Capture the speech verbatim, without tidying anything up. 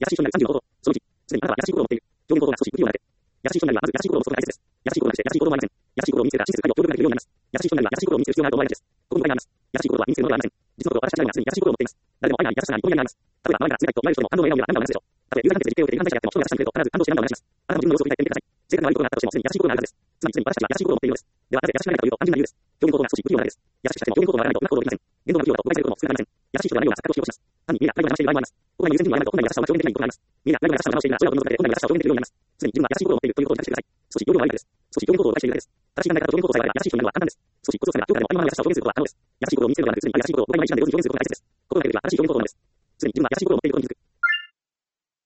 やさしい人になるさんじゅうの方法。そのいち、すでにあなたはやさしい心を持っている。表現行動が少し不器用なので。やさしい人になるにはまずやさしい心を持つことが大切です。やさしい心をなくしてやさしい行動はありません。やさしい心を身につけたら親切かを協力ができるようになります。やさしい人になるにはやさしい心を身につける必要があると思われがちです。ここに答えがあります。やさしい心とは身につけるものではありません。実のところ私たちはすでにやさしい心を持っています。誰でも愛があり優しさがあり、本音があります。例えば、周りから冷たいと言われる人でも反応を笑顔には涙を流すでしょう。たとえ友人関係で実験を受けている犯罪者であっても人が優しさに触れると必ず感動して涙を流します。あなたも自分の様子を振り返ってみてください。性格の悪いことがあったとしてもすでに優しい心があるはずです。つまりすでに私たちは優しい心を持っているのです。ではなぜ優しくないかというと単純な理由です。表現行動が少し不器用なだけです。優しくしても表現行動がならないとうまく行動できません。言動が不器用だと誤解されることも少なくありません。優しい人は何ような錯覚を引き起こします。単に見えない態度を騙している場合もあります。ここが優先順位を誤ると本来の優しさを表現できないことがあります。見えない態度を騙しているならそれらを分析で本来の優しさを表現できるようになります。すでに自分は優しい心を持っているということを自覚してください。少し表現が悪いだけです。少し表現行動を誤解しているだけです。正しい考え方と表現行動さえあれば優しい人になるのは簡単です。少しコツをつかめばどこかでもありのままの優しさを表現することは可能です。優しい行動を見せるのではなく、すでにある優しい行動をお互いの一番で同時に表現することが大切です。ここができれば正しい表現行動なのです。すでに自分は優しい心を持っていることに気づく。